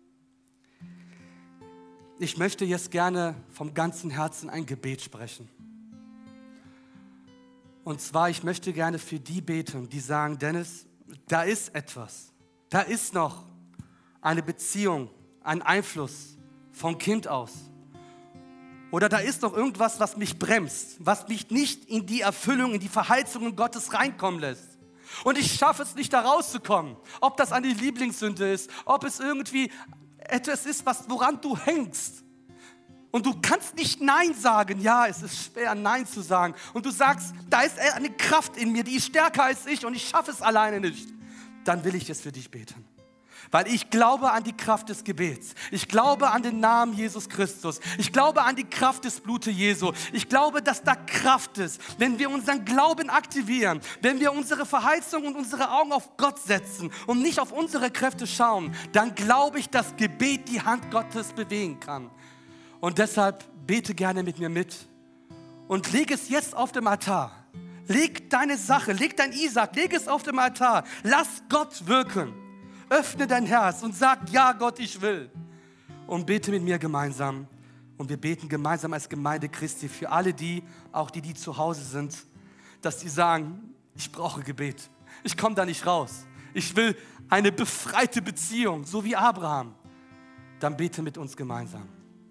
Ich möchte jetzt gerne vom ganzen Herzen ein Gebet sprechen. Und zwar, ich möchte gerne für die beten, die sagen, Dennis, da ist etwas. Da ist noch eine Beziehung, ein Einfluss vom Kind aus. Oder da ist noch irgendwas, was mich bremst, was mich nicht in die Erfüllung, in die Verheißungen Gottes reinkommen lässt. Und ich schaffe es nicht, da rauszukommen. Ob das eine Lieblingssünde ist, ob es irgendwie etwas ist, woran du hängst. Und du kannst nicht Nein sagen. Ja, es ist schwer, Nein zu sagen. Und du sagst, da ist eine Kraft in mir, die ist stärker als ich und ich schaffe es alleine nicht. Dann will ich jetzt für dich beten. Weil ich glaube an die Kraft des Gebets. Ich glaube an den Namen Jesus Christus. Ich glaube an die Kraft des Blutes Jesu. Ich glaube, dass da Kraft ist, wenn wir unseren Glauben aktivieren, wenn wir unsere Verheißung und unsere Augen auf Gott setzen und nicht auf unsere Kräfte schauen, dann glaube ich, dass Gebet die Hand Gottes bewegen kann. Und deshalb bete gerne mit mir mit und leg es jetzt auf dem Altar. Leg deine Sache, leg dein Isaak, leg es auf dem Altar. Lass Gott wirken. Öffne dein Herz und sag, ja Gott, ich will. Und bete mit mir gemeinsam. Und wir beten gemeinsam als Gemeinde Christi für alle die, auch die zu Hause sind, dass die sagen, ich brauche Gebet. Ich komme da nicht raus. Ich will eine befreite Beziehung, so wie Abraham. Dann bete mit uns gemeinsam.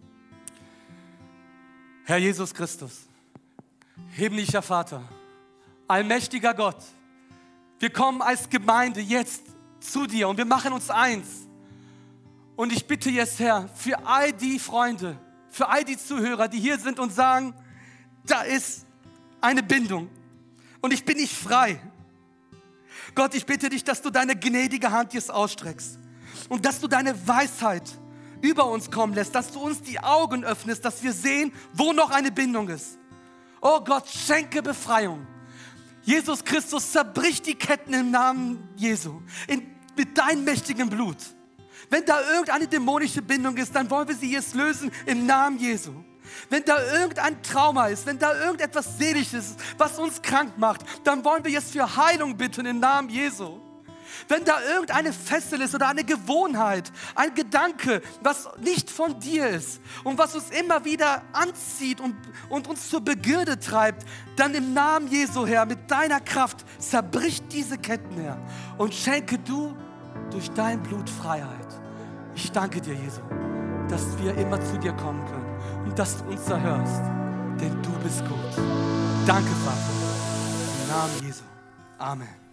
Herr Jesus Christus, himmlischer Vater, allmächtiger Gott, wir kommen als Gemeinde jetzt zu dir und wir machen uns eins. Und ich bitte jetzt, Herr, für all die Freunde, für all die Zuhörer, die hier sind und sagen, da ist eine Bindung und ich bin nicht frei. Gott, ich bitte dich, dass du deine gnädige Hand jetzt ausstreckst und dass du deine Weisheit über uns kommen lässt, dass du uns die Augen öffnest, dass wir sehen, wo noch eine Bindung ist. Oh Gott, schenke Befreiung. Jesus Christus, zerbrich die Ketten im Namen Jesu, mit deinem mächtigen Blut. Wenn da irgendeine dämonische Bindung ist, dann wollen wir sie jetzt lösen im Namen Jesu. Wenn da irgendein Trauma ist, wenn da irgendetwas Seelisches ist, was uns krank macht, dann wollen wir jetzt für Heilung bitten im Namen Jesu. Wenn da irgendeine Fessel ist oder eine Gewohnheit, ein Gedanke, was nicht von dir ist und was uns immer wieder anzieht und uns zur Begierde treibt, dann im Namen Jesu, Herr, mit deiner Kraft zerbrich diese Ketten, Herr, und schenke du durch dein Blut Freiheit. Ich danke dir, Jesu, dass wir immer zu dir kommen können und dass du uns erhörst, denn du bist gut. Danke, Vater. Im Namen Jesu. Amen.